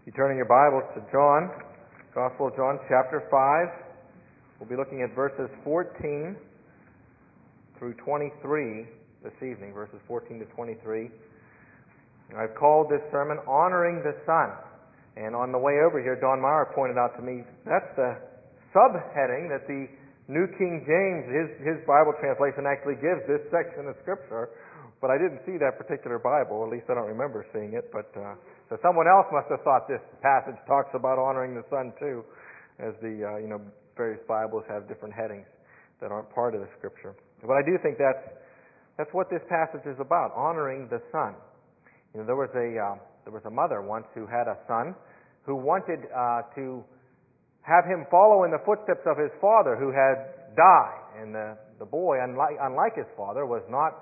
You turn in your Bibles to John, Gospel of John, chapter 5. We'll be looking at verses 14 through 23 this evening, verses 14 to 23. I've called this sermon Honoring the Son. And on the way over here, Don Meyer pointed out to me, that's the subheading that the New King James, his Bible translation, actually gives this section of Scripture. But I didn't see that particular Bible, at least I don't remember seeing it. But so someone else must have thought this passage talks about honoring the Son too, as the various Bibles have different headings that aren't part of the Scripture. But I do think that's what this passage is about, honoring the Son. There was a mother once who had a son who wanted to have him follow in the footsteps of his father who had died, and the boy, unlike his father, was not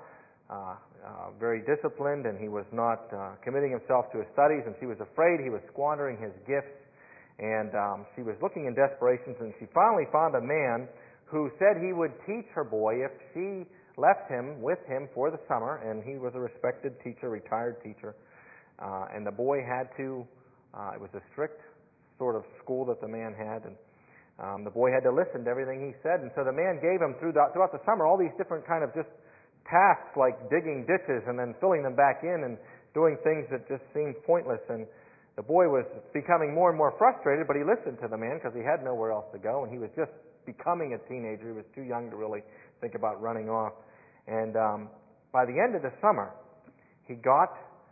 very disciplined, and he was not committing himself to his studies, and she was afraid he was squandering his gifts, and she was looking in desperation, and she finally found a man who said he would teach her boy if she left him with him for the summer, and he was a respected teacher, retired teacher, and the boy had to, it was a strict sort of school that the man had, and the boy had to listen to everything he said, and so the man gave him throughout the summer all these different kind of just tasks like digging ditches and then filling them back in and doing things that just seemed pointless. And the boy was becoming more and more frustrated, but he listened to the man because he had nowhere else to go, and he was just becoming a teenager. He was too young to really think about running off. And by the end of the summer, he got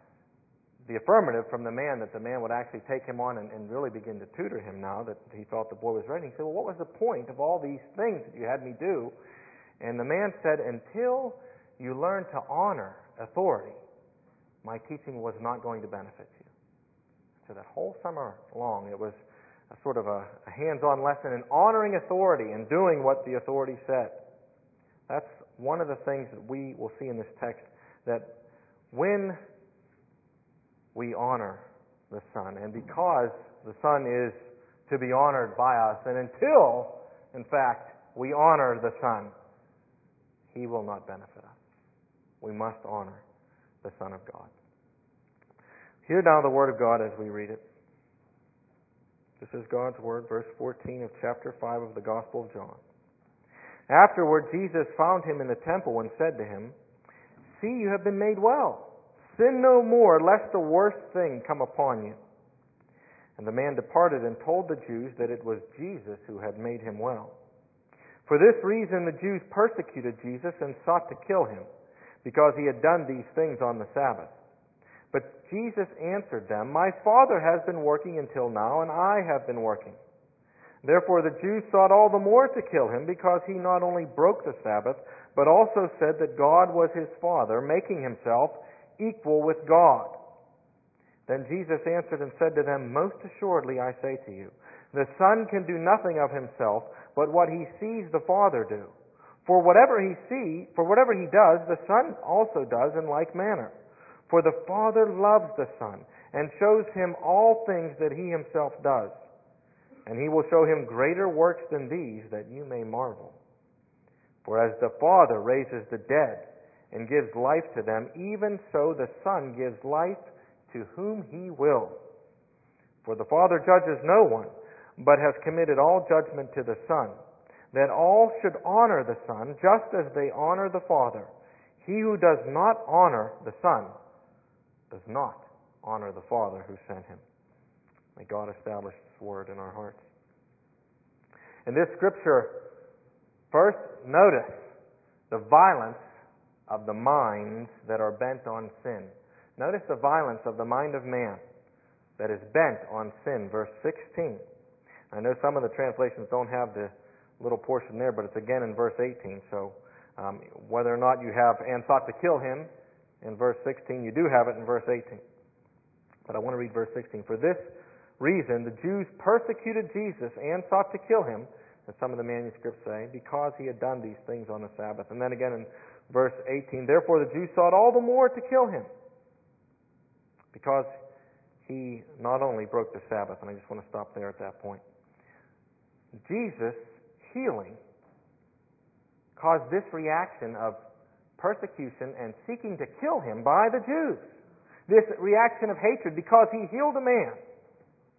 the affirmative from the man that the man would actually take him on and really begin to tutor him now that he felt the boy was ready. He said, well, what was the point of all these things that you had me do? And the man said, until you learn to honor authority, my teaching was not going to benefit you. So that whole summer long, it was a sort of a hands-on lesson in honoring authority and doing what the authority said. That's one of the things that we will see in this text, that when we honor the Son, and because the Son is to be honored by us, and until, in fact, we honor the Son, He will not benefit us. We must honor the Son of God. Hear now the Word of God as we read it. This is God's Word, verse 14 of chapter 5 of the Gospel of John. Afterward, Jesus found him in the temple and said to him, "See, you have been made well. Sin no more, lest the worst thing come upon you." And the man departed and told the Jews that it was Jesus who had made him well. For this reason the Jews persecuted Jesus and sought to kill him, because he had done these things on the Sabbath. But Jesus answered them, "My Father has been working until now, and I have been working." Therefore the Jews sought all the more to kill him, because he not only broke the Sabbath, but also said that God was his Father, making himself equal with God. Then Jesus answered and said to them, "Most assuredly I say to you, the Son can do nothing of himself, but what he sees the Father do. For whatever he does, the Son also does in like manner. For the Father loves the Son, and shows him all things that he himself does. And he will show him greater works than these, that you may marvel. For as the Father raises the dead, and gives life to them, even so the Son gives life to whom he wills. For the Father judges no one, but has committed all judgment to the Son, that all should honor the Son, just as they honor the Father. He who does not honor the Son does not honor the Father who sent him." May God establish His Word in our hearts. In this Scripture, first notice the violence of the minds that are bent on sin. Notice the violence of the mind of man that is bent on sin. Verse 16. I know some of the translations don't have the little portion there, but it's again in verse 18. So whether or not you have "and sought to kill him" in verse 16, you do have it in verse 18. But I want to read verse 16. "For this reason the Jews persecuted Jesus and sought to kill him," as some of the manuscripts say, "because he had done these things on the Sabbath." And then again in verse 18, "Therefore the Jews sought all the more to kill him, because he not only broke the Sabbath." And I just want to stop there at that point. Jesus' healing caused this reaction of persecution and seeking to kill him by the Jews. This reaction of hatred because he healed a man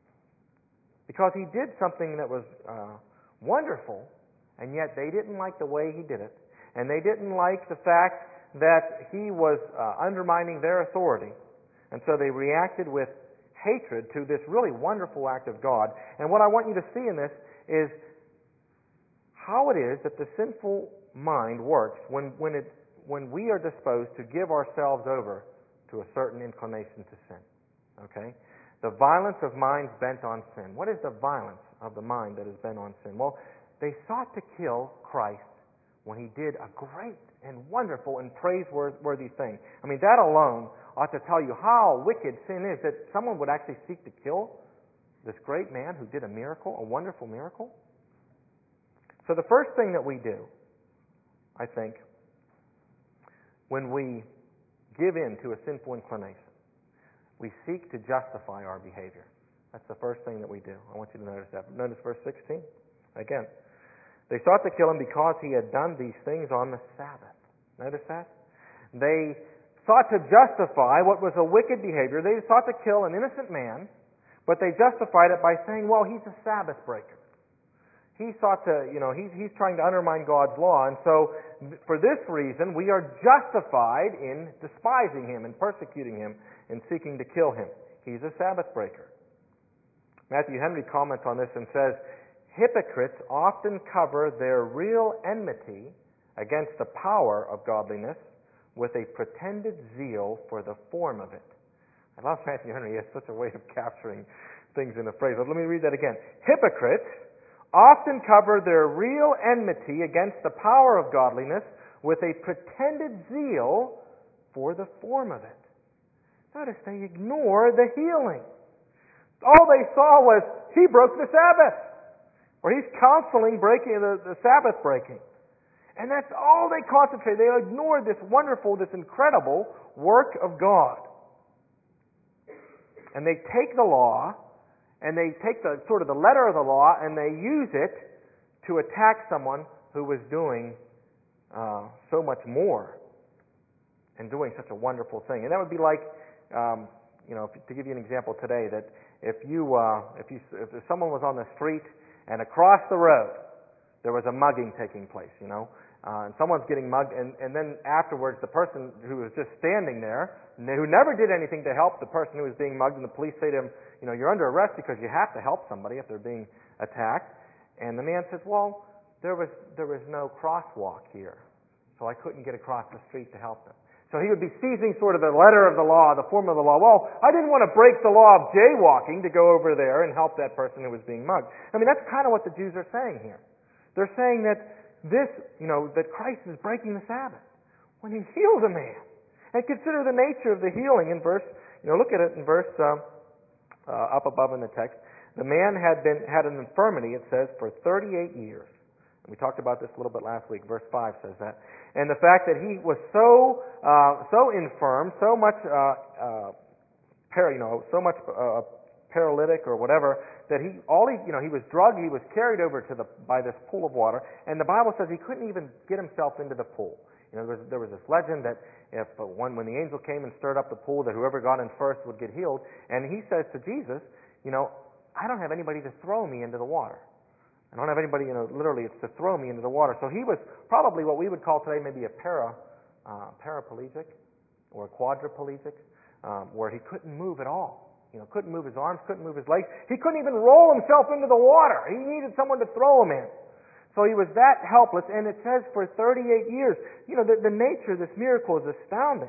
because he did something that was wonderful, and yet they didn't like the way he did it, and they didn't like the fact that he was undermining their authority, and so they reacted with hatred to this really wonderful act of God. And what I want you to see in this is how it is that the sinful mind works when we are disposed to give ourselves over to a certain inclination to sin. Okay? The violence of minds bent on sin. What is the violence of the mind that is bent on sin? Well, they sought to kill Christ when he did a great and wonderful and praiseworthy thing. I mean, that alone ought to tell you how wicked sin is, that someone would actually seek to kill this great man who did a miracle, a wonderful miracle. So the first thing that we do, I think, when we give in to a sinful inclination, we seek to justify our behavior. That's the first thing that we do. I want you to notice that. Notice verse 16. Again, they sought to kill him because he had done these things on the Sabbath. Notice that? They sought to justify what was a wicked behavior. They sought to kill an innocent man, but they justified it by saying, well, he's a Sabbath breaker. He sought to, he's trying to undermine God's law, and so for this reason we are justified in despising him and persecuting him and seeking to kill him. He's a Sabbath breaker. Matthew Henry comments on this and says, hypocrites often cover their real enmity against the power of godliness with a pretended zeal for the form of it. I love Matthew Henry. He has such a way of capturing things in a phrase. But let me read that again. Hypocrites often cover their real enmity against the power of godliness with a pretended zeal for the form of it. Notice they ignore the healing. All they saw was, he broke the Sabbath. Or he's counseling breaking the Sabbath breaking. And that's all they concentrate. They ignore this wonderful, this incredible work of God. And they take the law, and they take the sort of the letter of the law, and they use it to attack someone who was doing so much more and doing such a wonderful thing. And that would be like, to give you an example today, that if someone was on the street and across the road there was a mugging taking place, and someone's getting mugged, and then afterwards the person who was just standing there, who never did anything to help the person who was being mugged, and the police say to him, you're under arrest because you have to help somebody if they're being attacked. And the man says, well, there was no crosswalk here, so I couldn't get across the street to help them. So he would be seizing sort of the letter of the law, the form of the law. Well, I didn't want to break the law of jaywalking to go over there and help that person who was being mugged. I mean, that's kind of what the Jews are saying here. They're saying that that Christ is breaking the Sabbath when he heals a man. And consider the nature of the healing in verse, look at it in verse up above in the text. The man had an infirmity, it says, for 38 years. And we talked about this a little bit last week. Verse 5 says that. And the fact that he was so infirm, so much paralytic or whatever, that he was drugged, he was carried over by this pool of water, and the Bible says he couldn't even get himself into the pool. There was this legend that when the angel came and stirred up the pool, that whoever got in first would get healed. And he says to Jesus, I don't have anybody to throw me into the water. I don't have anybody, literally it's to throw me into the water. So he was probably what we would call today maybe a paraplegic or a quadriplegic, where he couldn't move at all. Couldn't move his arms, couldn't move his legs. He couldn't even roll himself into the water. He needed someone to throw him in. So he was that helpless, and it says for 38 years. The nature of this miracle is astounding.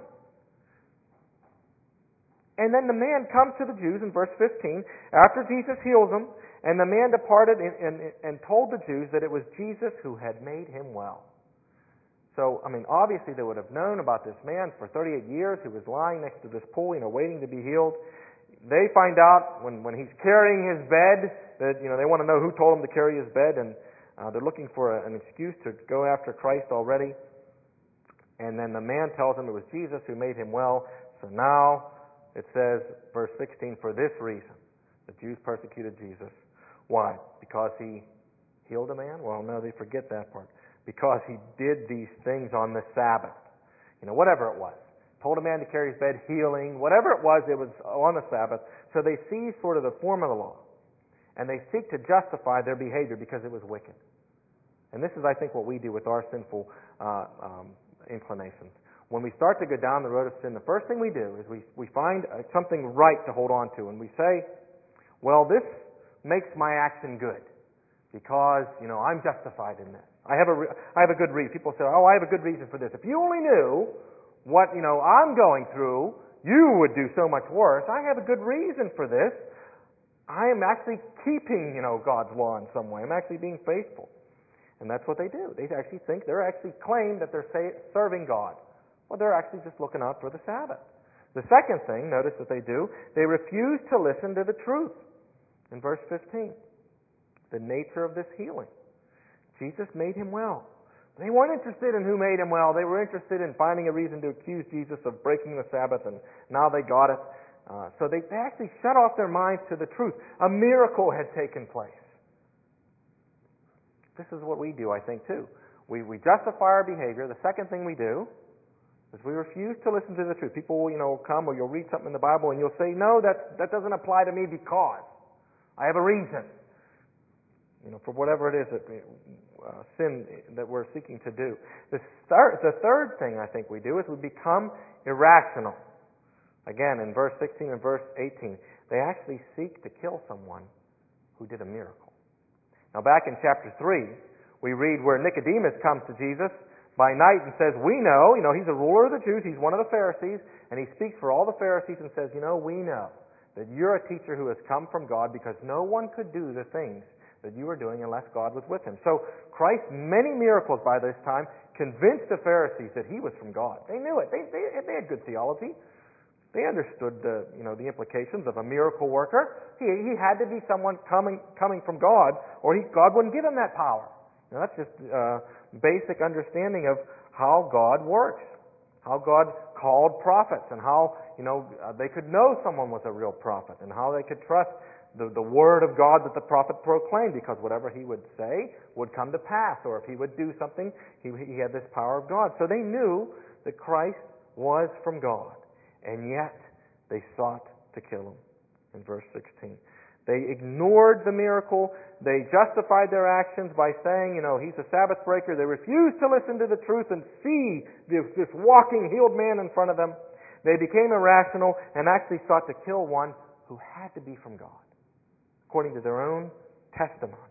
And then the man comes to the Jews in verse 15, after Jesus heals him, and the man departed and told the Jews that it was Jesus who had made him well. So, obviously they would have known about this man for 38 years who was lying next to this pool, waiting to be healed. They find out when he's carrying his bed that, they want to know who told him to carry his bed, and they're looking for an excuse to go after Christ already. And then the man tells them it was Jesus who made him well. So now it says, verse 16, for this reason, the Jews persecuted Jesus. Why? Because he healed a man? Well, no, they forget that part. Because he did these things on the Sabbath. Whatever it was. Told a man to carry his bed, healing, whatever it was on the Sabbath. So they see sort of the form of the law. and they seek to justify their behavior because it was wicked. And this is, I think, what we do with our sinful inclinations. When we start to go down the road of sin, the first thing we do is we find something right to hold on to, and we say, well, this makes my action good because, I'm justified in this. I have a good reason. People say, I have a good reason for this. If you only knew what, I'm going through, you would do so much worse. I have a good reason for this. I am actually keeping, God's law in some way. I'm actually being faithful. And that's what they do. They actually think, they're actually claim that they're serving God. Well, they're actually just looking out for the Sabbath. The second thing, notice that they do, they refuse to listen to the truth. In verse 15, the nature of this healing. Jesus made him well. They weren't interested in who made him well. They were interested in finding a reason to accuse Jesus of breaking the Sabbath, and now they got it. So they actually shut off their minds to the truth. A miracle had taken place. This is what we do, I think, too. We justify our behavior. The second thing we do is we refuse to listen to the truth. People will, come, or you'll read something in the Bible, and you'll say, no, that doesn't apply to me because I have a reason. For whatever it is that sin that we're seeking to do. The third thing I think we do is we become irrational. Again, in verse 16 and verse 18, they actually seek to kill someone who did a miracle. Now back in chapter 3, we read where Nicodemus comes to Jesus by night and says, we know, he's a ruler of the Jews, he's one of the Pharisees, and he speaks for all the Pharisees and says, we know that you're a teacher who has come from God because no one could do the things that you were doing unless God was with him. So Christ's many miracles by this time convinced the Pharisees that he was from God. They knew it. They had good theology. They understood the implications of a miracle worker. He had to be someone coming from God, or God wouldn't give him that power. That's just basic understanding of how God works, how God called prophets, and how they could know someone was a real prophet, and how they could trust the word of God that the prophet proclaimed, because whatever he would say would come to pass, or if he would do something, he had this power of God. So they knew that Christ was from God, and yet they sought to kill him. In verse 16, they ignored the miracle. They justified their actions by saying, he's a Sabbath breaker. They refused to listen to the truth and see this walking healed man in front of them. They became irrational and actually sought to kill one who had to be from God, according to their own testimony.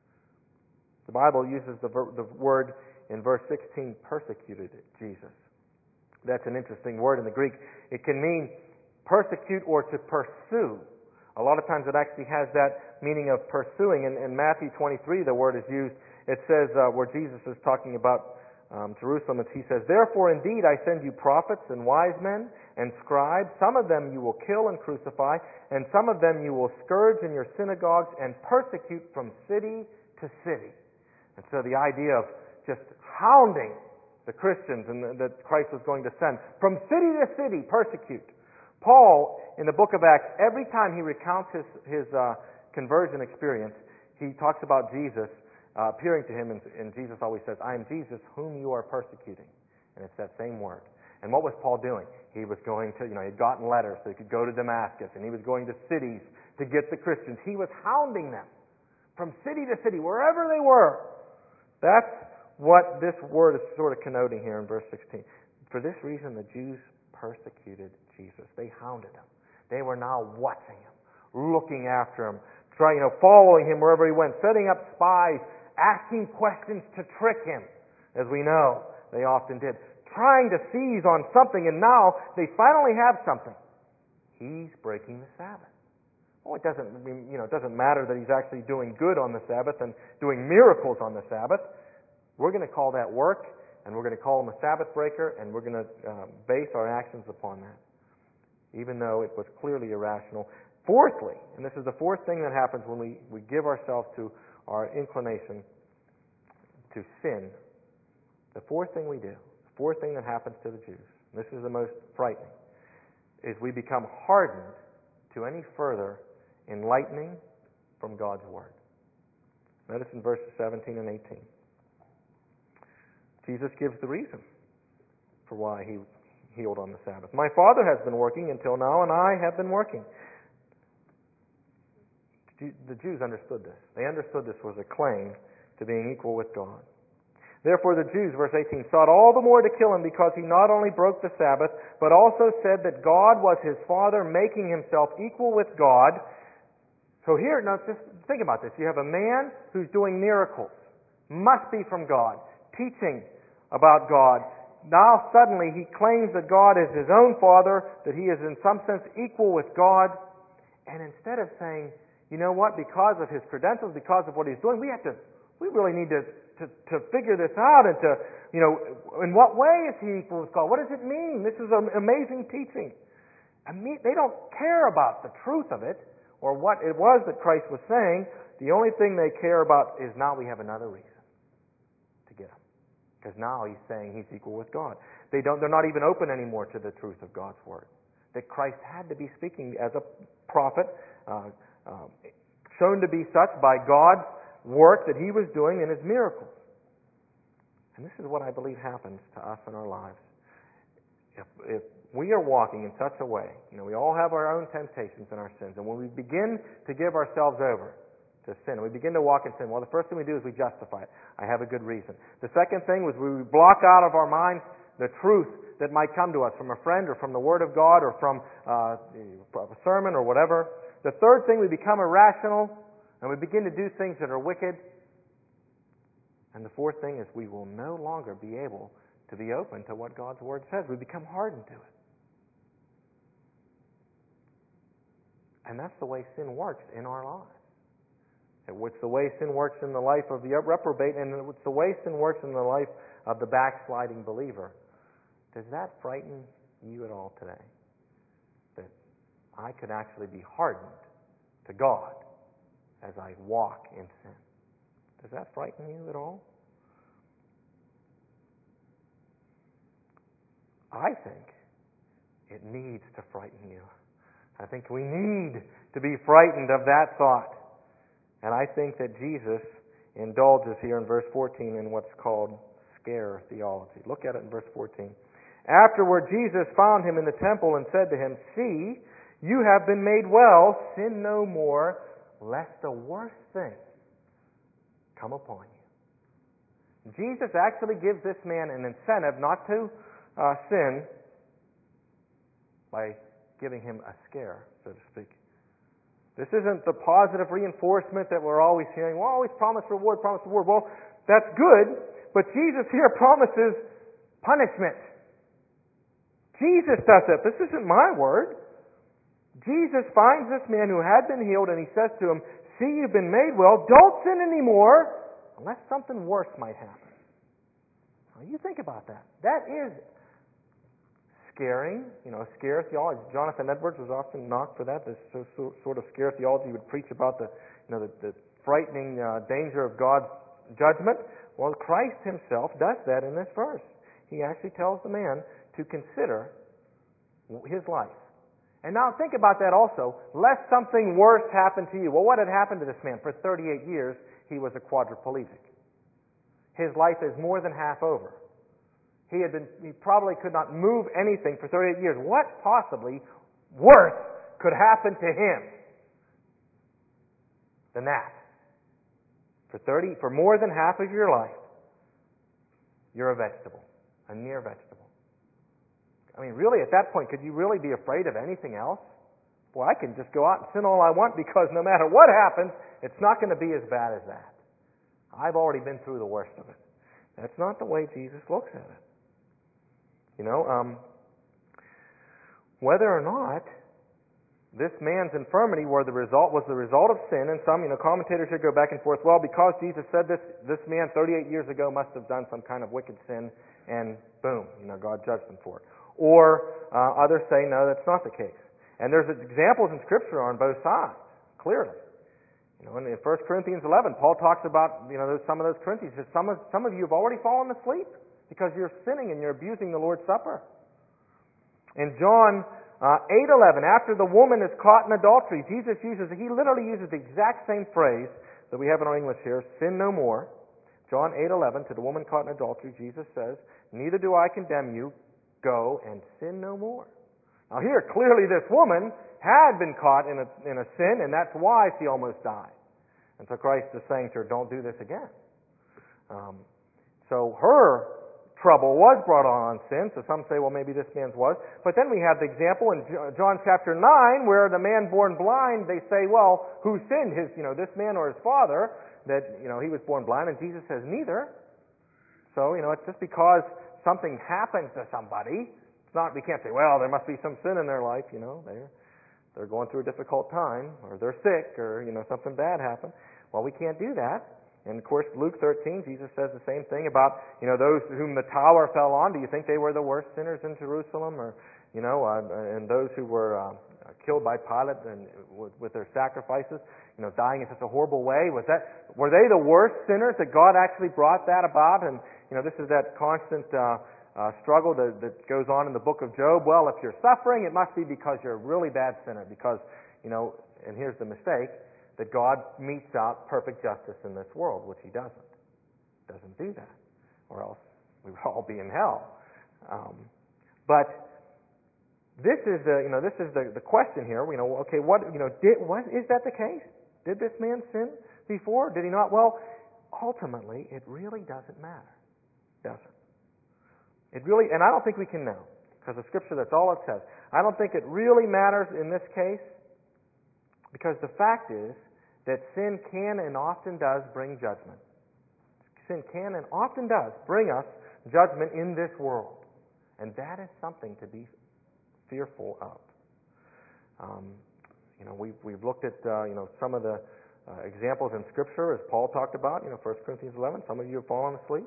The Bible uses the word in verse 16, persecuted Jesus. That's an interesting word in the Greek. It can mean persecute or to pursue. A lot of times it actually has that meaning of pursuing. In Matthew 23, the word is used. It says, where Jesus is talking about Jerusalem, he says, therefore indeed I send you prophets and wise men and scribes. Some of them you will kill and crucify, and some of them you will scourge in your synagogues and persecute from city to city. And so the idea of just hounding the Christians and that Christ was going to send. From city to city, persecute. Paul, in the book of Acts, every time he recounts his conversion experience, he talks about Jesus appearing to him, and Jesus always says, I am Jesus whom you are persecuting. And it's that same word. And what was Paul doing? He was going to, he'd gotten letters so he could go to Damascus, and he was going to cities to get the Christians. He was hounding them from city to city, wherever they were. That's what this word is sort of connoting here in verse 16. For this reason, the Jews persecuted Jesus. They hounded him. They were now watching him, looking after him, following him wherever he went, setting up spies, asking questions to trick him, as we know they often did, trying to seize on something, and now they finally have something. He's breaking the Sabbath. Well, it doesn't matter that he's actually doing good on the Sabbath and doing miracles on the Sabbath. We're going to call that work, and we're going to call him a Sabbath breaker, and we're going to base our actions upon that, even though it was clearly irrational. Fourthly, and this is the fourth thing that happens when we give ourselves to our inclination to sin, the fourth thing we do, the fourth thing that happens to the Jews, and this is the most frightening, is we become hardened to any further enlightening from God's Word. Notice in verses 17 and 18. Jesus gives the reason for why he healed on the Sabbath. My Father has been working until now, and I have been working. The Jews understood this. They understood this was a claim to being equal with God. Therefore the Jews, verse 18, sought all the more to kill him because he not only broke the Sabbath, but also said that God was his Father, making himself equal with God. So here, now just think about this. You have a man who's doing miracles, must be from God, teaching about God. Now suddenly he claims that God is his own Father, that he is in some sense equal with God. And instead of saying, you know what, because of his credentials, because of what he's doing, we really need to figure this out and to, in what way is he equal with God? What does it mean? This is an amazing teaching. They don't care about the truth of it or what it was that Christ was saying. The only thing they care about is now we have another reason to get him. Because now he's saying he's equal with God. They're not even open anymore to the truth of God's Word. That Christ had to be speaking as a prophet, shown to be such by God's work that he was doing in his miracles. And this is what I believe happens to us in our lives. If we are walking in such a way, we all have our own temptations and our sins, and when we begin to give ourselves over to sin, we begin to walk in sin, well, the first thing we do is we justify it. I have a good reason. The second thing was we block out of our minds the truth that might come to us from a friend or from the Word of God or from a sermon or whatever. The third thing, we become irrational and we begin to do things that are wicked. And the fourth thing is we will no longer be able to be open to what God's Word says. We become hardened to it. And that's the way sin works in our lives. It's the way sin works in the life of the reprobate, and it's the way sin works in the life of the backsliding believer. Does that frighten you at all today? That I could actually be hardened to God as I walk in sin. Does that frighten you at all? I think it needs to frighten you. I think we need to be frightened of that thought. And I think that Jesus indulges here in verse 14 in what's called scare theology. Look at it in verse 14. Afterward, Jesus found him in the temple and said to him, "See, you have been made well. Sin no more, lest the worst thing come upon you." Jesus actually gives this man an incentive not to sin by giving him a scare, so to speak. This isn't the positive reinforcement that we're always hearing. Well, always promise reward, promise reward. Well, that's good, but Jesus here promises punishment. Jesus does it. This isn't my word. Jesus finds this man who had been healed and he says to him, "See, you've been made well. Don't sin anymore unless something worse might happen." Now, you think about that. That is scaring, scare theology. Jonathan Edwards was often knocked for that. This sort of scare theology. He would preach about the frightening danger of God's judgment. Well, Christ himself does that in this verse. He actually tells the man to consider his life. And now think about that also. Lest something worse happen to you. Well, what had happened to this man? For 38 years, he was a quadriplegic. His life is more than half over. He probably could not move anything for 38 years. What possibly worse could happen to him than that? For more than half of your life, you're a vegetable, a near vegetable. I mean, really, at that point, could you really be afraid of anything else? Boy, I can just go out and sin all I want because no matter what happens, it's not going to be as bad as that. I've already been through the worst of it. That's not the way Jesus looks at it. Whether or not this man's infirmity was the result of sin, and some commentators here go back and forth. Well, because Jesus said this man 38 years ago must have done some kind of wicked sin, and boom, God judged him for it. Or others say no, that's not the case. And there's examples in Scripture on both sides, clearly. In 1 Corinthians 11, Paul talks about some of those Corinthians. He says, some of you have already fallen asleep because you're sinning and you're abusing the Lord's Supper. In John 8:11, after the woman is caught in adultery, Jesus literally uses the exact same phrase that we have in our English here, "sin no more." John 8:11, to the woman caught in adultery, Jesus says, "Neither do I condemn you. Go and sin no more." Now here, clearly this woman had been caught in a sin, and that's why she almost died. And so Christ is saying to her, don't do this again. So her trouble was brought on sin. So some say, well, maybe this man's was. But then we have the example in John chapter 9 where the man born blind, they say, well, who sinned? This man or his father? That, he was born blind. And Jesus says, neither. So, it's just because something happened to somebody. We can't say, well, there must be some sin in their life, they're going through a difficult time, or they're sick, or, something bad happened. Well, we can't do that. And of course, Luke 13, Jesus says the same thing about, those whom the tower fell on. Do you think they were the worst sinners in Jerusalem? Or, and those who were killed by Pilate and with their sacrifices, dying in such a horrible way. Were they the worst sinners that God actually brought that about? And, this is that constant struggle that goes on in the book of Job. Well, if you're suffering, it must be because you're a really bad sinner. Because, and here's the mistake, that God metes out perfect justice in this world, which He doesn't. Doesn't do that, or else we would all be in hell. But this is the question here. Okay, is that the case? Did this man sin before? Did he not? Well, ultimately, it really doesn't matter, does it? It really, and I don't think we can know, because the Scripture, that's all it says. I don't think it really matters in this case, because the fact is that sin can and often does bring judgment. Sin can and often does bring us judgment in this world. And that is something to be fearful of. We've looked at some of the examples in Scripture, as Paul talked about, 1 Corinthians 11. Some of you have fallen asleep.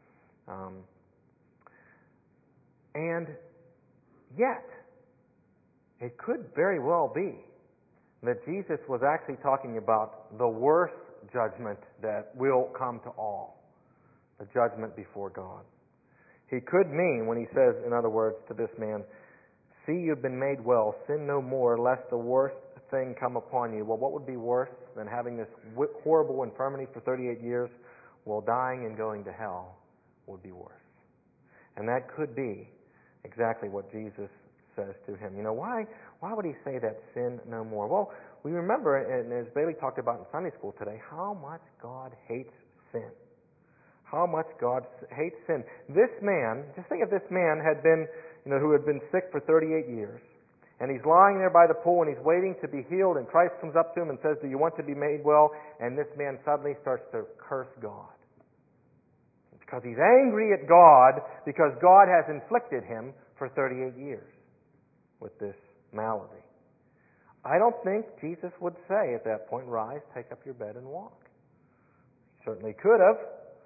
And yet, it could very well be that Jesus was actually talking about the worst judgment that will come to all, the judgment before God. He could mean, when he says, in other words, to this man, see, you've been made well, sin no more, lest the worst thing come upon you. Well, what would be worse than having this horrible infirmity for 38 years? Well, dying and going to hell would be worse. And that could be exactly what Jesus says to him. Why would he say that, sin no more? Well, we remember, and as Bailey talked about in Sunday school today, how much God hates sin. How much God hates sin. This man, just think if this man had been, who had been sick for 38 years, and he's lying there by the pool and he's waiting to be healed, and Christ comes up to him and says, do you want to be made well? And this man suddenly starts to curse God. Because he's angry at God because God has inflicted him for 38 years with this malady. I don't think Jesus would say at that point, rise, take up your bed and walk. He certainly could have.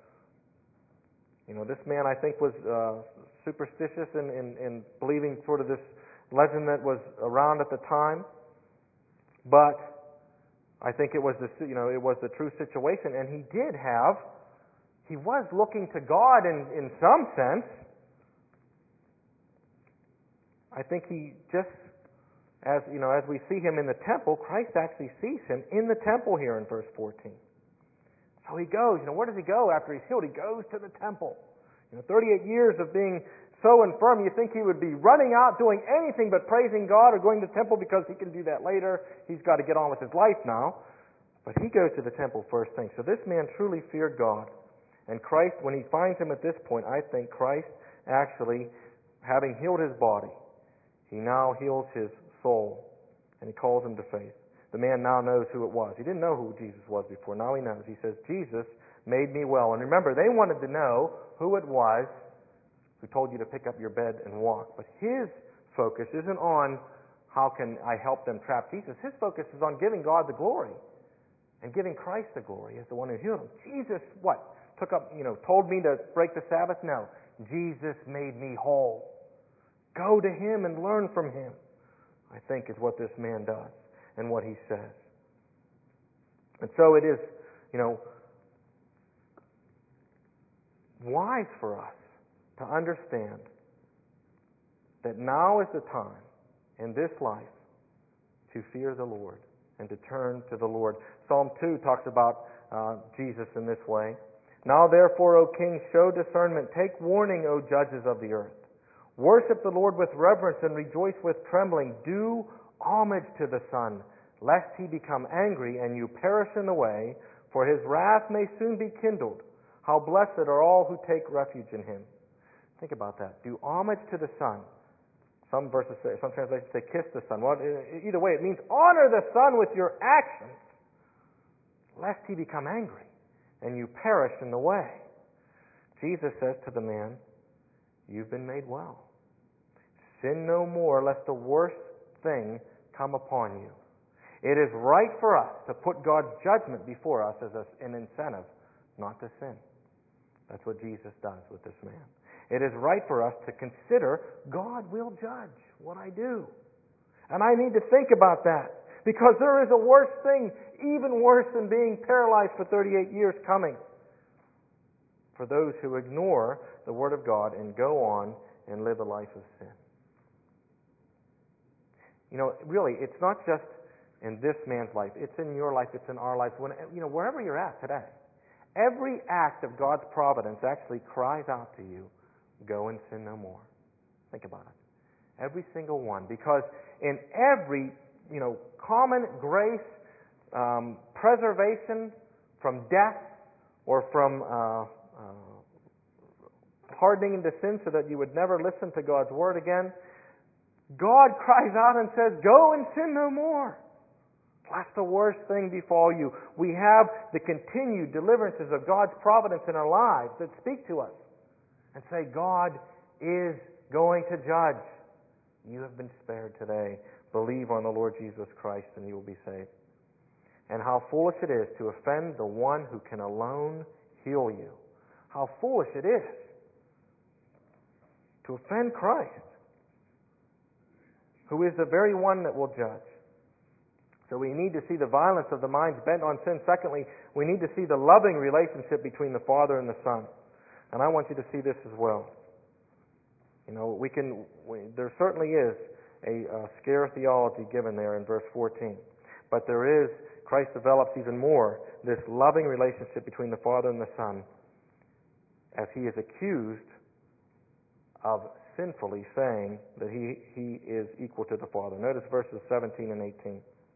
This man, I think, was superstitious in believing sort of this legend that was around at the time. But I think it was the true situation, and he was looking to God in some sense. I think he just, as we see him in the temple, Christ actually sees him in the temple here in verse 14. So he goes, where does he go after he's healed? He goes to the temple. 38 years of being so infirm, you think he would be running out doing anything but praising God or going to the temple because he can do that later. He's got to get on with his life now. But he goes to the temple first thing. So this man truly feared God. And Christ, when he finds him at this point, I think Christ actually, having healed his body, he now heals his soul, and he calls him to faith. The man now knows who it was. He didn't know who Jesus was before. Now he knows. He says, Jesus made me well. And remember, they wanted to know who it was who told you to pick up your bed and walk. But his focus isn't on how can I help them trap Jesus. His focus is on giving God the glory and giving Christ the glory as the one who healed him. Jesus, what? Told me to break the Sabbath? No. Jesus made me whole. Go to him and learn from him, I think, is what this man does and what he says. And so it is, wise for us to understand that now is the time in this life to fear the Lord and to turn to the Lord. Psalm 2 talks about Jesus in this way. Now therefore, O kings, show discernment. Take warning, O judges of the earth. Worship the Lord with reverence and rejoice with trembling. Do homage to the Son, lest he become angry and you perish in the way, for his wrath may soon be kindled. How blessed are all who take refuge in him. Think about that. Do homage to the Son. Some translations say kiss the Son. Well, either way, it means honor the Son with your actions, lest he become angry and you perish in the way. Jesus says to the man, you've been made well. Sin no more, lest the worst thing come upon you. It is right for us to put God's judgment before us as an incentive not to sin. That's what Jesus does with this man. It is right for us to consider God will judge what I do. And I need to think about that, because there is a worse thing, even worse than being paralyzed for 38 years coming, for those who ignore the Word of God and go on and live a life of sin. You know, really, it's not just in this man's life. It's in your life. It's in our lives. Wherever you're at today, every act of God's providence actually cries out to you, go and sin no more. Think about it. Every single one. Because in every, common grace, preservation from death or from hardening into sin so that you would never listen to God's Word again, God cries out and says, go and sin no more. Lest the worst thing befall you. We have the continued deliverances of God's providence in our lives that speak to us and say, God is going to judge. You have been spared today. Believe on the Lord Jesus Christ and you will be saved. And how foolish it is to offend the one who can alone heal you. How foolish it is to offend Christ, who is the very one that will judge. So we need to see the violence of the minds bent on sin. Secondly, we need to see the loving relationship between the Father and the Son. And I want you to see this as well. There certainly is a scare theology given there in verse 14. But Christ develops even more this loving relationship between the Father and the Son as he is accused of sinfully saying that he is equal to the Father. Notice verses 17 and 18.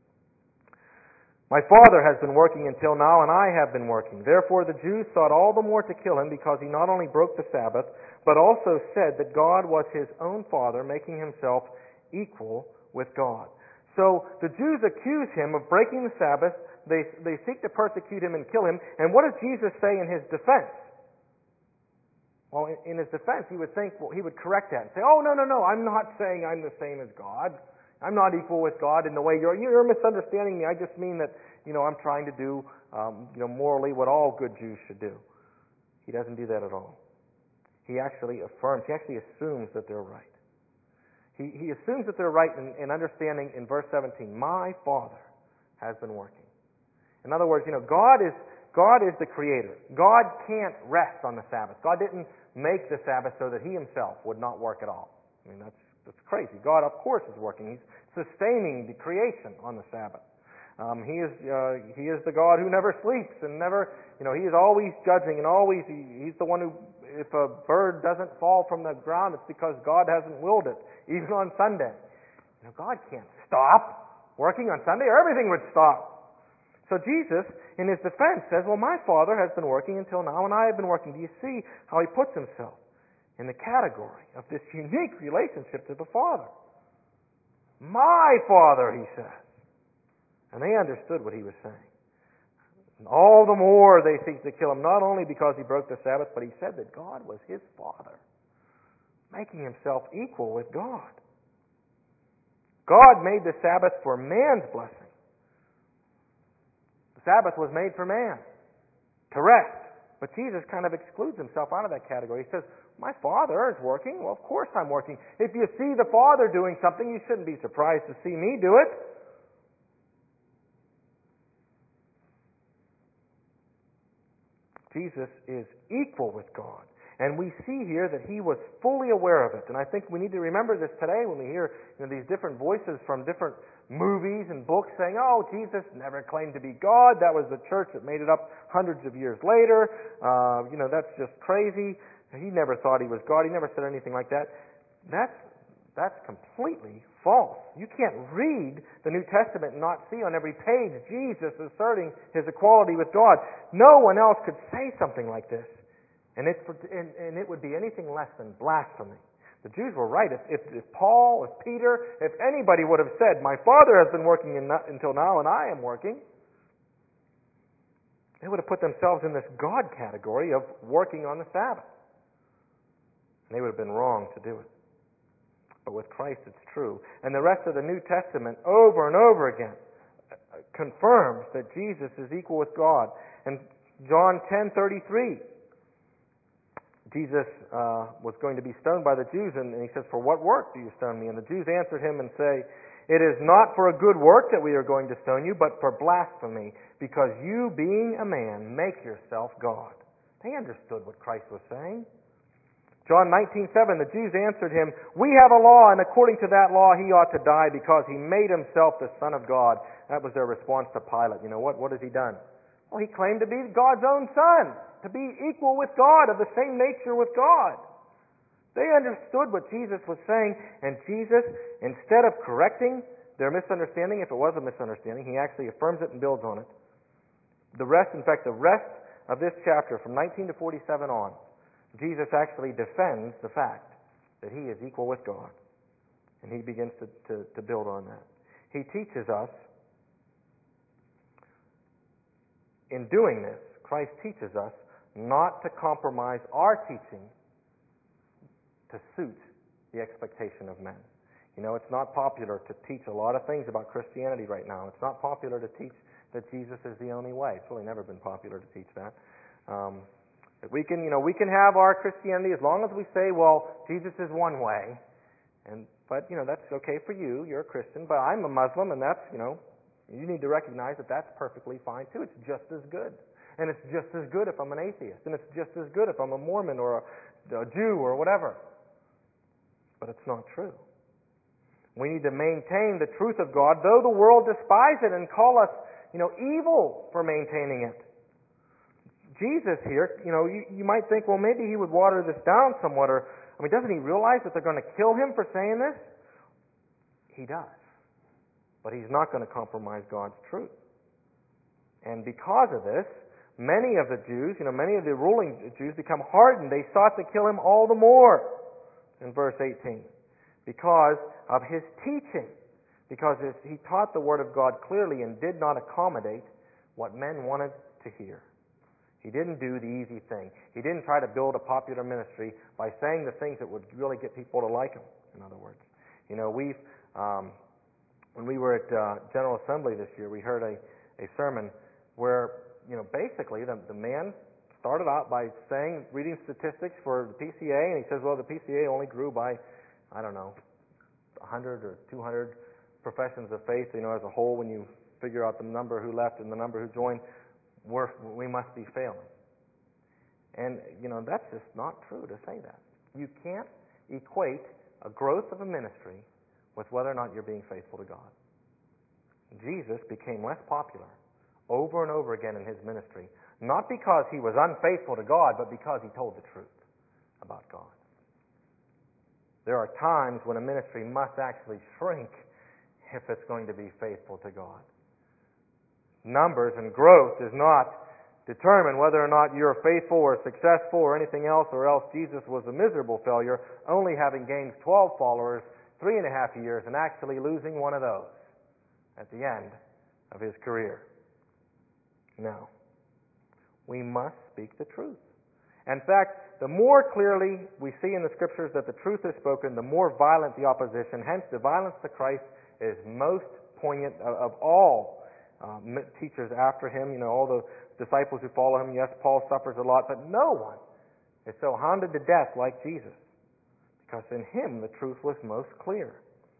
My Father has been working until now, and I have been working. Therefore the Jews sought all the more to kill him, because he not only broke the Sabbath, but also said that God was his own Father, making himself equal with God. So the Jews accuse him of breaking the Sabbath. They seek to persecute him and kill him. And what does Jesus say in his defense? Well, in his defense, he would think, he would correct that and say, oh, no, I'm not saying I'm the same as God. I'm not equal with God in the way you're misunderstanding me. I just mean that, I'm trying to do, morally what all good Jews should do. He doesn't do that at all. He actually affirms, he actually assumes that they're right. He assumes that they're right in understanding in verse 17, my Father has been working. In other words, God is the Creator. God can't rest on the Sabbath. God didn't make the Sabbath so that He Himself would not work at all. I mean, that's crazy. God, of course, is working. He's sustaining the creation on the Sabbath. He is the God who never sleeps and never, He is always judging and always, He's the one who, if a bird doesn't fall from the ground, it's because God hasn't willed it, even on Sunday. God can't stop working on Sunday or everything would stop. So Jesus, in his defense, says, well, my Father has been working until now and I have been working. Do you see how he puts himself in the category of this unique relationship to the Father? My Father, he says. And they understood what he was saying. And all the more they seek to kill him, not only because he broke the Sabbath, but he said that God was his Father, making himself equal with God. God made the Sabbath for man's blessing. The Sabbath was made for man, to rest. But Jesus kind of excludes himself out of that category. He says, my Father is working. Well, of course I'm working. If you see the Father doing something, you shouldn't be surprised to see me do it. Jesus is equal with God. And we see here that he was fully aware of it. And I think we need to remember this today when we hear these different voices from different movies and books saying, oh, Jesus never claimed to be God. That was the church that made it up hundreds of years later. That's just crazy. He never thought he was God. He never said anything like that. That's That's completely false. You can't read the New Testament and not see on every page Jesus asserting His equality with God. No one else could say something like this. And it would be anything less than blasphemy. The Jews were right. If Paul, if Peter, if anybody would have said, "My Father has been working until now and I am working," they would have put themselves in this God category of working on the Sabbath. And they would have been wrong to do it. But with Christ it's true. And the rest of the New Testament over and over again confirms that Jesus is equal with God. And John 10:33, Jesus was going to be stoned by the Jews, and He says, "For what work do you stone me?" And the Jews answered Him and say, "It is not for a good work that we are going to stone you, but for blasphemy, because you, being a man, make yourself God." They understood what Christ was saying. John 19:7, the Jews answered Him, "We have a law, and according to that law He ought to die, because He made Himself the Son of God." That was their response to Pilate. You know what? What has He done? Well, He claimed to be God's own Son, to be equal with God, of the same nature with God. They understood what Jesus was saying, and Jesus, instead of correcting their misunderstanding, if it was a misunderstanding, He actually affirms it and builds on it. The rest of this chapter, from 19 to 47 on, Jesus actually defends the fact that He is equal with God. And He begins to build on that. He teaches us, in doing this, Christ teaches us not to compromise our teaching to suit the expectation of men. You know, it's not popular to teach a lot of things about Christianity right now. It's not popular to teach that Jesus is the only way. It's really never been popular to teach that. We can have our Christianity as long as we say, well, Jesus is one way, but that's okay for you. You're a Christian, but I'm a Muslim, and that's you need to recognize that that's perfectly fine too. It's just as good, and it's just as good if I'm an atheist, and it's just as good if I'm a Mormon or a Jew or whatever. But it's not true. We need to maintain the truth of God, though the world despise it and call us, evil for maintaining it. Jesus here, you might think, well, maybe He would water this down somewhat, doesn't He realize that they're going to kill Him for saying this? He does. But He's not going to compromise God's truth. And because of this, many of the Jews, many of the ruling Jews become hardened. They sought to kill Him all the more, in verse 18, because of His teaching. Because He taught the Word of God clearly and did not accommodate what men wanted to hear. He didn't do the easy thing. He didn't try to build a popular ministry by saying the things that would really get people to like Him, in other words. When we were at General Assembly this year, we heard a sermon where, basically the man started out by reading statistics for the PCA, and he says, well, the PCA only grew by, 100 or 200 professions of faith, as a whole. When you figure out the number who left and the number who joined, we must be failing. And, that's just not true to say that. You can't equate a growth of a ministry with whether or not you're being faithful to God. Jesus became less popular over and over again in His ministry, not because He was unfaithful to God, but because He told the truth about God. There are times when a ministry must actually shrink if it's going to be faithful to God. Numbers and growth does not determine whether or not you're faithful or successful or anything else, or else Jesus was a miserable failure, only having gained 12 followers 3.5 years and actually losing one of those at the end of His career. No. We must speak the truth. In fact, the more clearly we see in the Scriptures that the truth is spoken, the more violent the opposition. Hence, the violence to Christ is most poignant of all teachers after Him. All the disciples who follow Him. Yes, Paul suffers a lot, but no one is so hounded to death like Jesus, because in Him the truth was most clear.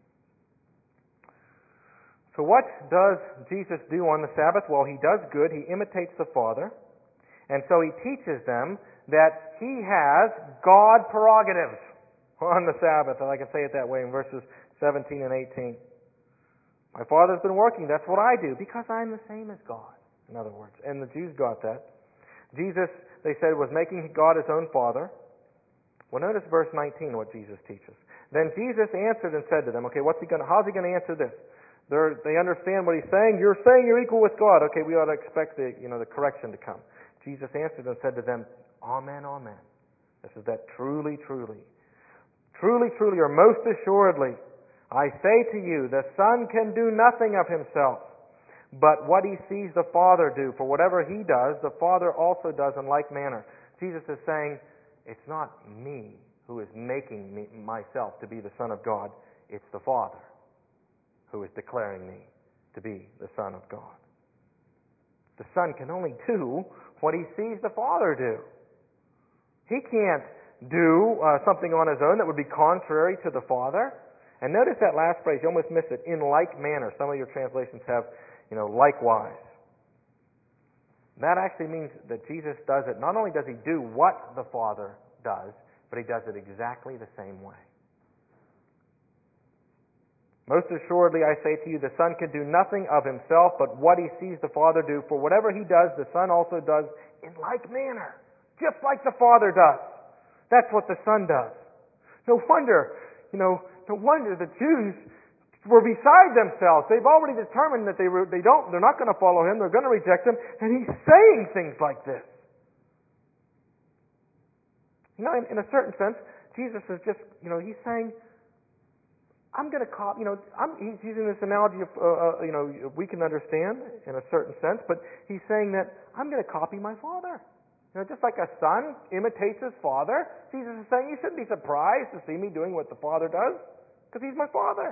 So what does Jesus do on the Sabbath? Well, He does good. He imitates the Father. And so He teaches them that He has God prerogatives on the Sabbath. And I can say it that way in verses 17 and 18. My Father's been working. That's what I do, because I'm the same as God, in other words. And the Jews got that. Jesus, they said, was making God His own Father. Well, notice verse 19, what Jesus teaches. Then Jesus answered and said to them, okay, how's he going to answer this? They understand what he's saying. You're saying you're equal with God. Okay, we ought to expect the correction to come. Jesus answered and said to them, Amen, amen. This is that truly, truly, truly, truly, or most assuredly, I say to you, the Son can do nothing of himself, but what he sees the Father do. For whatever he does, the Father also does in like manner. Jesus is saying, it's not me who is making myself to be the Son of God. It's the Father who is declaring me to be the Son of God. The Son can only do what he sees the Father do. He can't do something on his own that would be contrary to the Father. And notice that last phrase, you almost missed it, in like manner. Some of your translations have, likewise. That actually means that Jesus does it. Not only does he do what the Father does, but he does it exactly the same way. Most assuredly, I say to you, the Son can do nothing of himself, but what he sees the Father do. For whatever he does, the Son also does in like manner, just like the Father does. That's what the Son does. No wonder the Jews were beside themselves. They've already determined that they're not going to follow him. They're going to reject him, and he's saying things like this. In a certain sense, Jesus is just, he's saying, I'm going to copy, he's using this analogy of, we can understand in a certain sense, but he's saying that I'm going to copy my Father. Just like a son imitates his father, Jesus is saying you shouldn't be surprised to see me doing what the Father does, because he's my Father.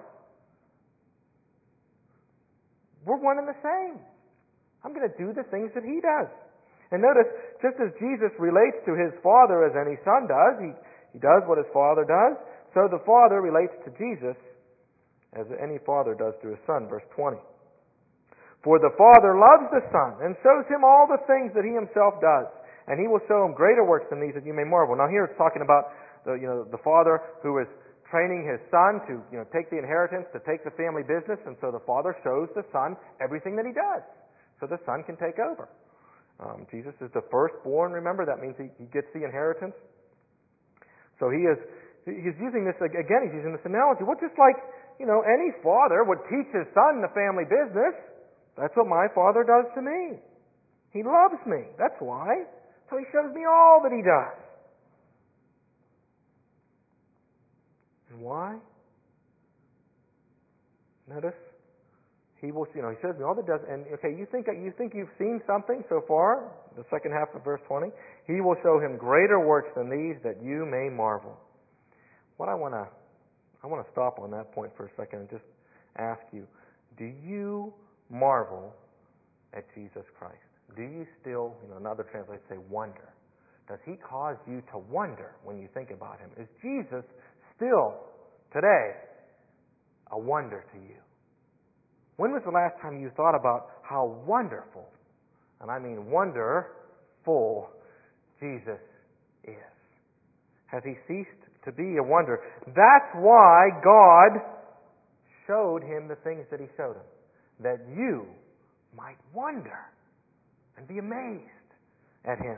We're one and the same. I'm going to do the things that he does. And notice, just as Jesus relates to his Father as any son does, he does what his Father does, so the Father relates to Jesus as any father does to his Son. Verse 20. For the Father loves the Son and shows him all the things that he himself does, and he will show him greater works than these that you may marvel. Now here it's talking about the Father who is training his Son to take the inheritance, to take the family business, and so the Father shows the Son everything that he does, so the Son can take over. Jesus is the firstborn, remember, that means he gets the inheritance. So he's using this, again, he's using this analogy. Well, just like, any father would teach his son the family business, that's what my Father does to me. He loves me, that's why. So he shows me all that he does. And why? Notice, he will, he shows me all that he does. And okay, you think you've seen something so far? The second half of verse 20. He will show him greater works than these that you may marvel. What I want to stop on that point for a second and just ask you: do you marvel at Jesus Christ? Do you still, another translation say wonder? Does he cause you to wonder when you think about him? Is Jesus still today a wonder to you? When was the last time you thought about how wonderful, and I mean wonderful, Jesus is? Has he ceased to be a wonder? That's why God showed him the things that he showed him, that you might wonder and be amazed at him.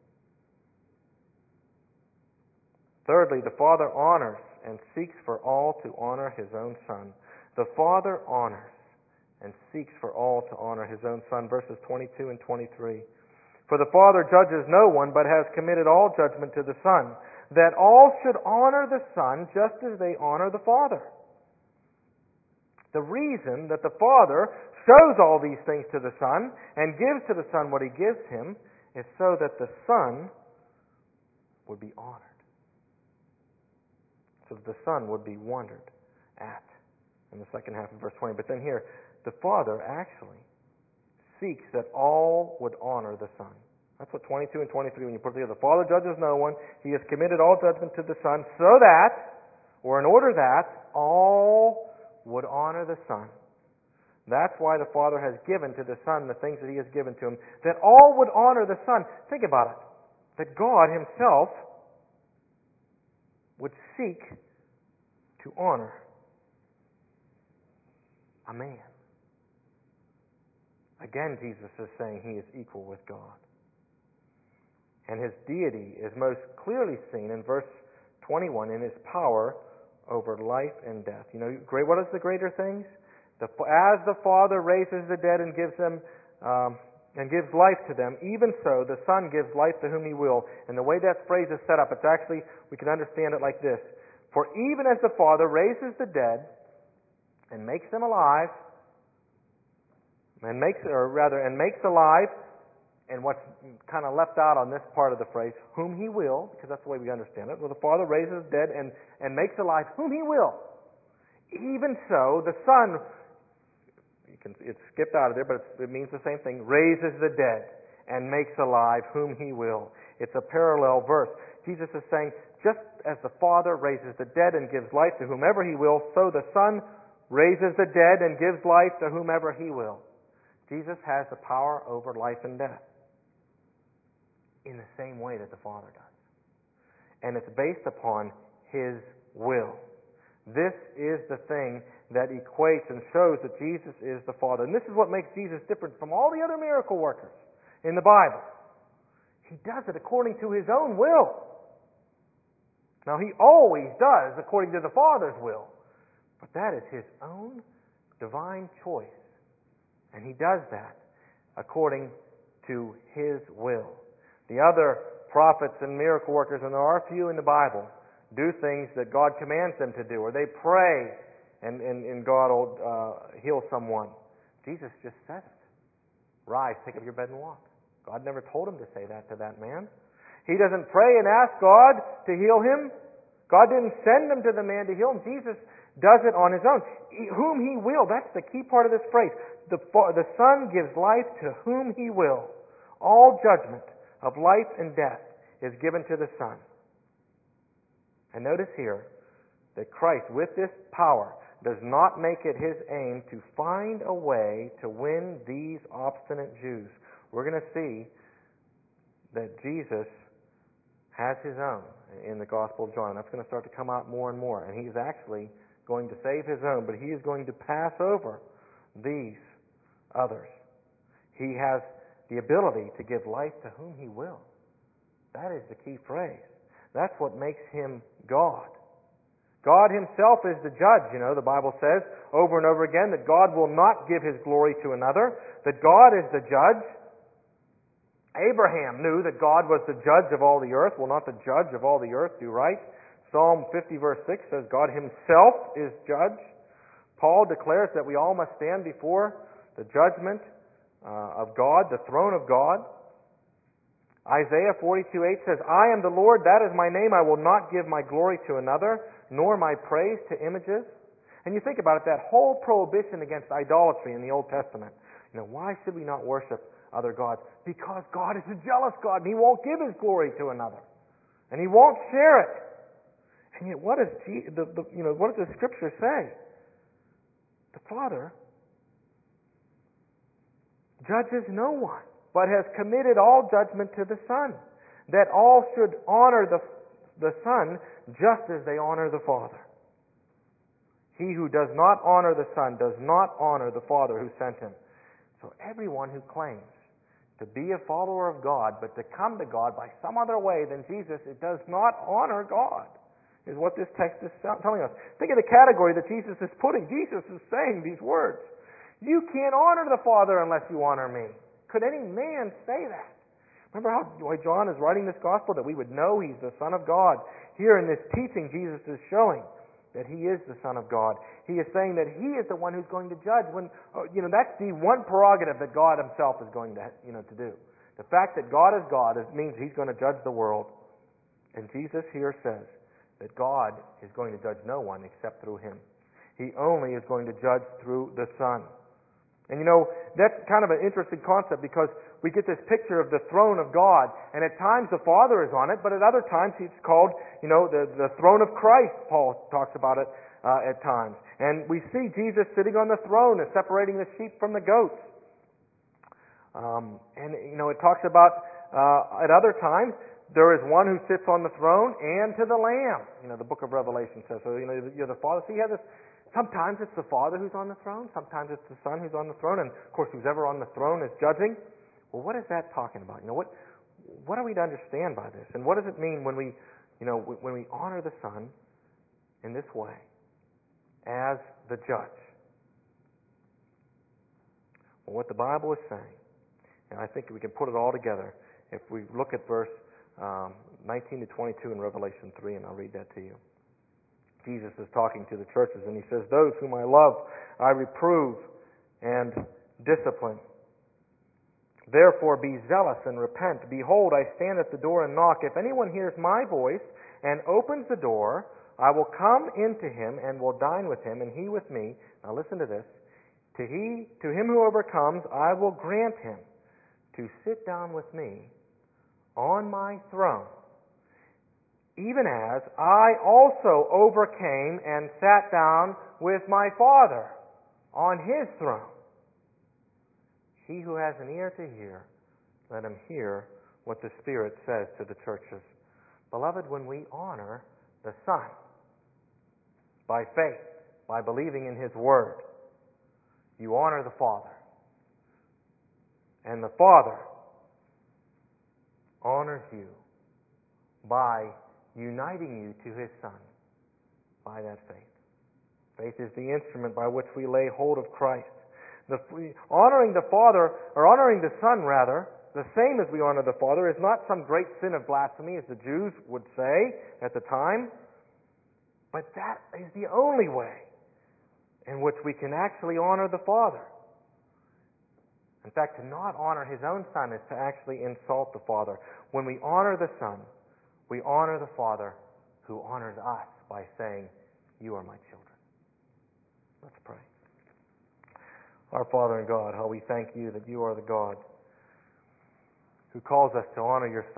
Thirdly, the Father honors and seeks for all to honor his own Son. The Father honors and seeks for all to honor his own Son. Verses 22 and 23. For the Father judges no one, but has committed all judgment to the Son, that all should honor the Son just as they honor the Father. The reason that the Father shows all these things to the Son and gives to the Son what he gives him is so that the Son would be honored. So that the Son would be wondered at in the second half of verse 20. But then here, the Father actually seeks that all would honor the Son. That's what 22 and 23, when you put it together. The Father judges no one. He has committed all judgment to the Son so that, or in order that, all would honor the Son. That's why the Father has given to the Son the things that he has given to him, that all would honor the Son. Think about it. That God himself would seek to honor a man. Again, Jesus is saying he is equal with God. And his deity is most clearly seen in verse 21 in his power over life and death. You know, what is the greater things? As the Father raises the dead and gives them and gives life to them, even so the Son gives life to whom He will. And the way that phrase is set up, it's actually, we can understand it like this: for even as the Father raises the dead and makes them alive, and makes alive, and what's kind of left out on this part of the phrase, whom He will, because that's the way we understand it. Well, the Father raises dead and makes alive whom He will. Even so, the Son, it's skipped out of there, but it means the same thing, raises the dead and makes alive whom He will. It's a parallel verse. Jesus is saying, just as the Father raises the dead and gives life to whomever He will, so the Son raises the dead and gives life to whomever He will. Jesus has the power over life and death in the same way that the Father does. And it's based upon His will. This is the thing that equates and shows that Jesus is the Father. And this is what makes Jesus different from all the other miracle workers in the Bible. He does it according to His own will. Now, He always does according to the Father's will. But that is His own divine choice. And He does that according to His will. The other prophets and miracle workers, and there are a few in the Bible, do things that God commands them to do, or they pray and God will heal someone. Jesus just says it. Rise, take up your bed and walk. God never told Him to say that to that man. He doesn't pray and ask God to heal him. God didn't send Him to the man to heal him. Jesus does it on His own. Whom He will, that's the key part of this phrase. The Son gives life to whom He will. All judgment of life and death is given to the Son. And notice here that Christ, with this power, does not make it His aim to find a way to win these obstinate Jews. We're going to see that Jesus has His own in the Gospel of John. That's going to start to come out more and more. And He's actually going to save His own, but He is going to pass over these others. He has the ability to give life to whom He will. That is the key phrase. That's what makes Him God. God Himself is the judge. You know, the Bible says over and over again that God will not give His glory to another, that God is the judge. Abraham knew that God was the judge of all the earth. Will not the judge of all the earth do right? Psalm 50 verse 6 says God Himself is judge. Paul declares that we all must stand before the judgment of God, the throne of God. Isaiah 42:8 says, I am the Lord, that is my name, I will not give my glory to another, nor my praise to images. And you think about it, that whole prohibition against idolatry in the Old Testament. You know, why should we not worship other gods? Because God is a jealous God, and He won't give His glory to another. And He won't share it. And yet, what does the Scripture say? The Father judges no one, but has committed all judgment to the Son, that all should honor the Son just as they honor the Father. He who does not honor the Son does not honor the Father who sent Him. So everyone who claims to be a follower of God, but to come to God by some other way than Jesus, it does not honor God, is what this text is telling us. Think of the category that Jesus is putting. Jesus is saying these words. You can't honor the Father unless you honor me. Could any man say that? Remember why John is writing this gospel? That we would know He's the Son of God. Here in this teaching, Jesus is showing that He is the Son of God. He is saying that He is the one who's going to judge. When that's the one prerogative that God Himself is going to to do. The fact that God is God means He's going to judge the world. And Jesus here says that God is going to judge no one except through Him. He only is going to judge through the Son. And that's kind of an interesting concept because we get this picture of the throne of God, and at times the Father is on it, but at other times it's called, the throne of Christ. Paul talks about it at times. And we see Jesus sitting on the throne and separating the sheep from the goats. It talks about at other times there is one who sits on the throne and to the Lamb. The book of Revelation says so. You're the Father. So you have this. Sometimes it's the Father who's on the throne. Sometimes it's the Son who's on the throne. And, of course, who's ever on the throne is judging. Well, what is that talking about? What are we to understand by this? And what does it mean when we honor the Son in this way as the judge. Well, what the Bible is saying, and I think we can put it all together if we look at verse 19 to 22 in Revelation 3, and I'll read that to you. Jesus is talking to the churches, and he says, "Those whom I love, I reprove and discipline. Therefore be zealous and repent. Behold, I stand at the door and knock. If anyone hears my voice and opens the door, I will come into him and will dine with him, and he with me." Now listen to this. To him who overcomes, I will grant him to sit down with me on my throne, even as I also overcame and sat down with my Father on his throne. He who has an ear to hear, let him hear what the Spirit says to the churches. Beloved, when we honor the Son by faith, by believing in his Word, you honor the Father. And the Father honors you by uniting you to his Son by that faith. Faith is the instrument by which we lay hold of Christ. Honoring the Father, or honoring the Son rather, the same as we honor the Father, is not some great sin of blasphemy, as the Jews would say at the time, but that is the only way in which we can actually honor the Father. In fact, to not honor his own Son is to actually insult the Father. When we honor the Son, we honor the Father who honors us by saying, "You are my children." Let's pray. Our Father in God, how we thank you that you are the God who calls us to honor your Son.